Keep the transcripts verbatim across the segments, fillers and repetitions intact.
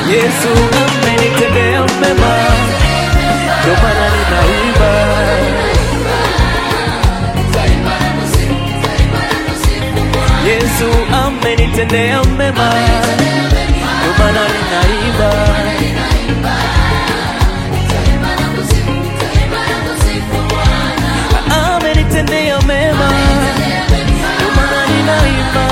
Yesu amenitendea mema, ndio maana ninaimba. Yesu amenitendea mema, ndio maana ninaimba. Amenitendea mema, ndio maana ninaimba.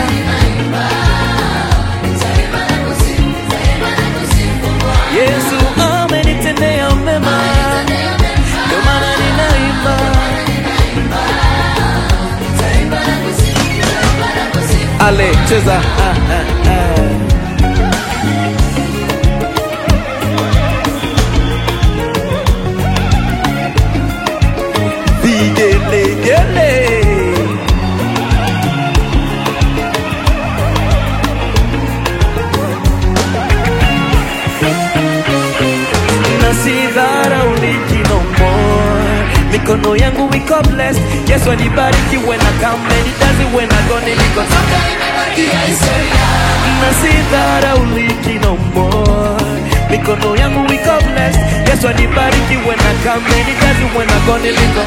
Yesu amenitendea mema, ndio maana ninaimba. Ale cheza ah, ah, ah. Vigele gele nasidhara uliki no more. Mikono yangu wiko blessed. Yesu anibariki when I come and he does it when I go niko nasidhara uliki no more. Mikono yangu wiko blessed. Yesu anibariki when I come and he does it when I go niko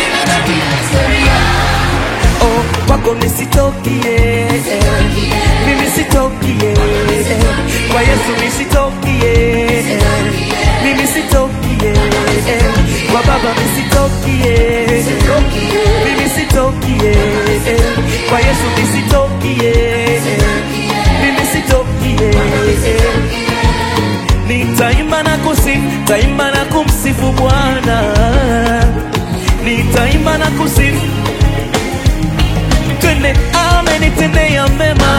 oh kwako nisitokie mimi sitokie kwa Yesu nisitokie mimi sitokie kwa Baba nisitokie mimi sitokie kwa Yesu nisitokie mimi sitokie nitaimba na kusifu nitaimba na kumsifu Bwana nitaimba na kusifu twende amenitendea mema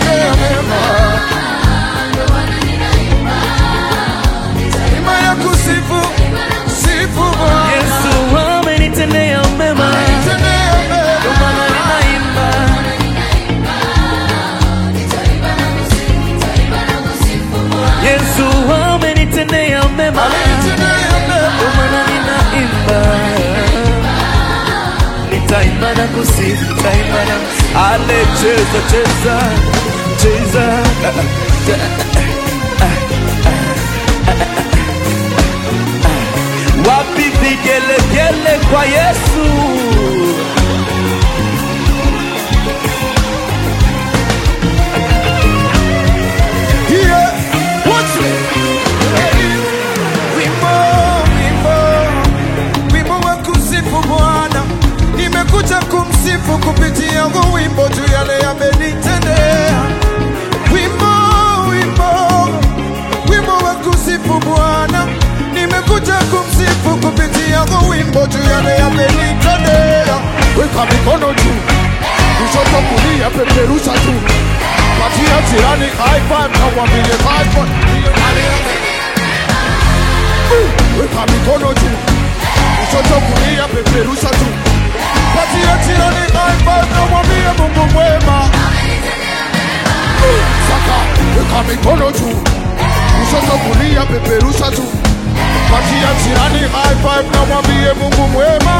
nitaimba na kusifu sifu Bwana Yesu amenitendea mema ndio maana ninaimba Yesu amenitendea mema ndio maana ninaimba nitaimba na kusifu nitaimba na ale cheza cheza cheza wapi vigele gele kwa Yesu yeah what's it wimbo wimbo wimbo wa kusifu Bwana nimekuja kumsifu kupitia huu wimbo juu yale amenitendea wimbo wimbo wimbo wa kusifu Bwana nimekuja kumsifu kupitia huu wimbo juu yale amenitendea weka mikono juu kushoto kulia peperusha juu patia jirani high five na mwambie high five weka mikono juu kushoto kulia peperusha juu patia jirani high five na mwambie Mungu mwema saka weka mikono juu kushoto kulia peperusha juu patia jirani high five na mwambie Mungu mwema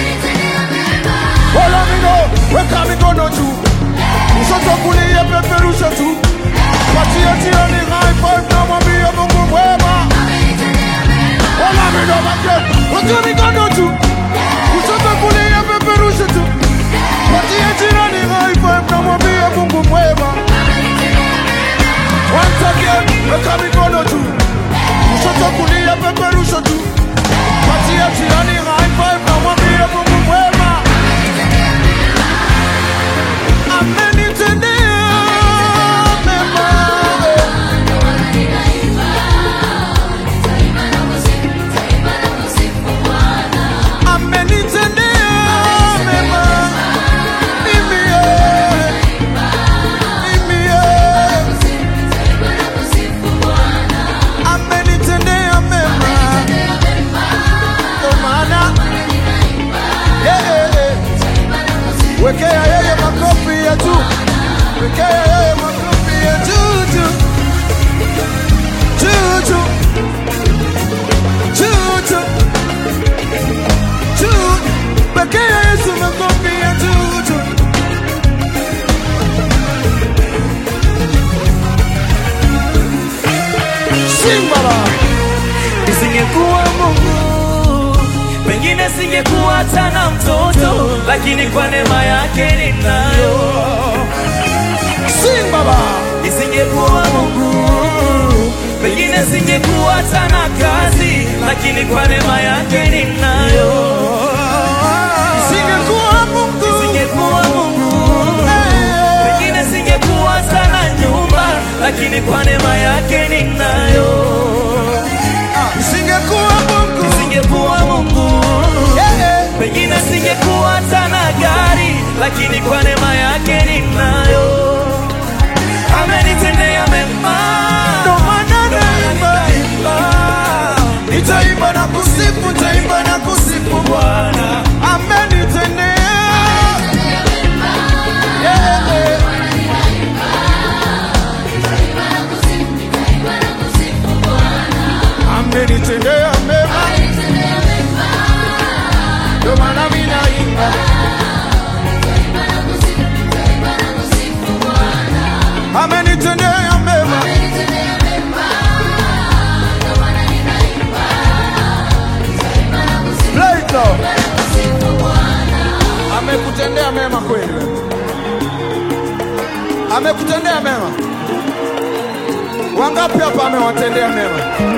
wala mino weka mikono juu kushoto kulia peperusha juu patia jirani high five na mwambie Mungu mwema wala mino weka mikono juu kushoto kulia peperusha juu patia jirani high five na mwambie Mungu mwema once again weka mikono juu kushoto kulia peperusha juu patia jirani high five na mwambie Mungu mwema amenitendea mema amenitendea mema mimi mimi amenitendea mema kwa maana wekea yeye makofi ya juu wekea yeye makofi ya juu juu juu juu juu juu juu wekea Yesu makofi ya juu juu Sing baba. Nisingekuwa Mungu, pengine singekuwa hata na mtoto, lakini kwa neema yake ninayo. Sing baba. Nisingekuwa Mungu, pengine singekuwa hata na kazi, lakini kwa neema yake ninayo. Singekuwa Mungu, Nisingekuwa Mungu, pengine singekuwa hata na nyumba, lakini kwa neema yake ninayo. singekuwa Mungu, Nisingekuwa Mungu, pengine singekuwa hata na gari, lakini kwa neema yake ninayo. Amenitendea mema, ndo maana naimba. Nitaimba na kusifu, nitaimba na kusifu Bwana. Amenitendea. Yeah, yeah. Amenitendea mema, ndo maana mimi naimba. Amenitendea mema, play it low. Amekutendea mema kweli wewe? Amekutendea mema? Wangapi hapa amewatendea mema?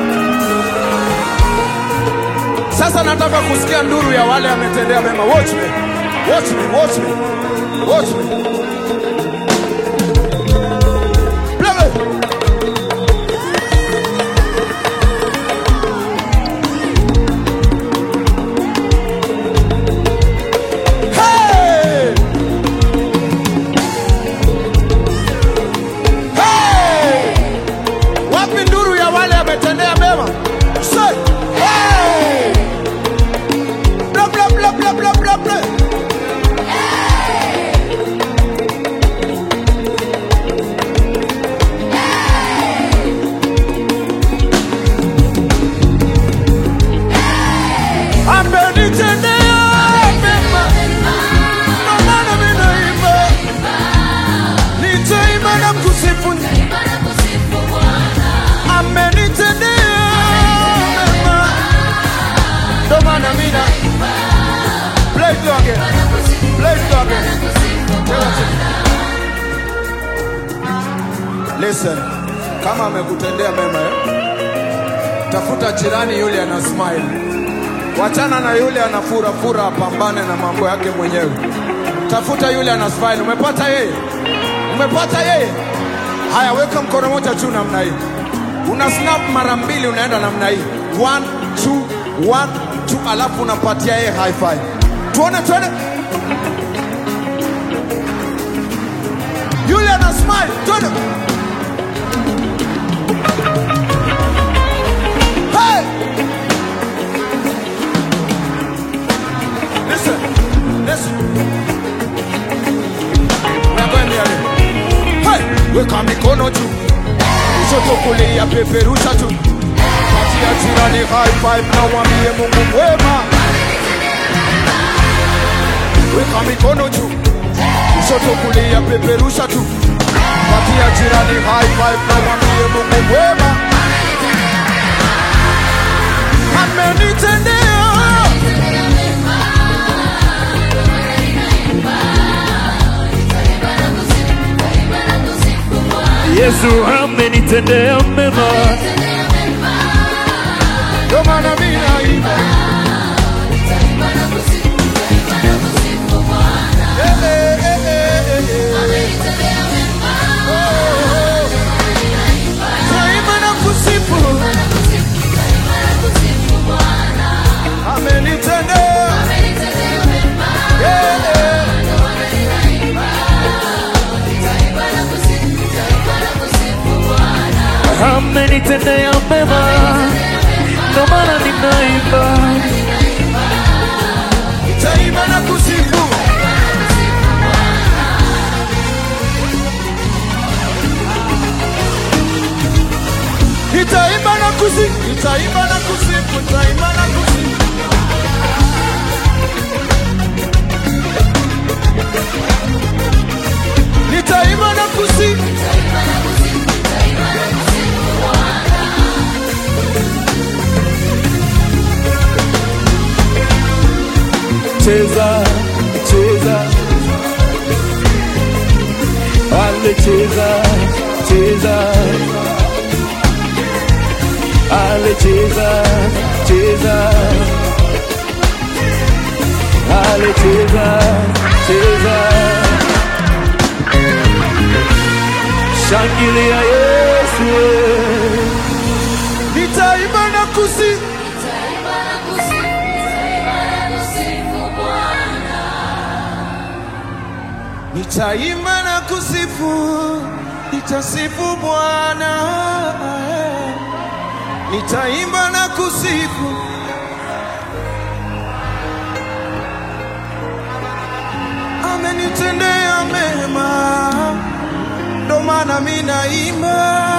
Sasa nataka kusikia nduru ya wale ametendea mema. Watch me. Watch me, watch me. Watch me. Play it. Hey! Hey! Wapi nduru ya wale ametendea mema? Say, hey! Blah, blah, blah, blah, blah, blah, blah. Amenitendea mema, ndo maana mimi naimba. Nitaimba na kusifu. Amenitendea mema, ndo maana mimi naimba. Play it again. Play it again. Listen, kama amekutendea mema eh? Tafuta jirani yule ana smile. Wachana na yule anafura fura, apambane na mambo yake mwenyewe. Tafuta yule ana smile. Umepata yeye? Umepata yeye? Haya, weka mkono moja juu namna hii. Una snap mara mbili, unaenda namna hii. One, two, one, two, alafu unapatia yeye high five. Tuone, tuone. Yule ana smile. Tuone. Hey! Listen, listen. We're going there. Hey! Weka mikono juu. Kushoto kulia peperusha juu. Patia jirani high five na mwambie Mungu mwema. Weka mikono juu. Kushoto kulia peperusha juu. Patia jirani high five na mwambie Mungu mwema. Amenitendea. Yesu amenitendea mema, ndo maana mimi naimba. Eh, eh, eh, eh, eh. Oh, taimba na kusifu. Amenitendea. Eh, eh. amenitendea mema, ndo maana ninaimba. Nitaimba na kusifu. Nitaimba na kusifu. Nitaimba na kusifu. Nitaimba na kusifu. Nitaimba na kusifu. cheza, cheza, ale cheza, cheza, ale cheza, cheza, ale cheza, cheza. Shangilia Yesu, nitaimba na kusifu, nitaimba na kusifu, nitasifu Bwana, nitaimba na kusifu, amenitendea mema, ndo maana mimi naimba.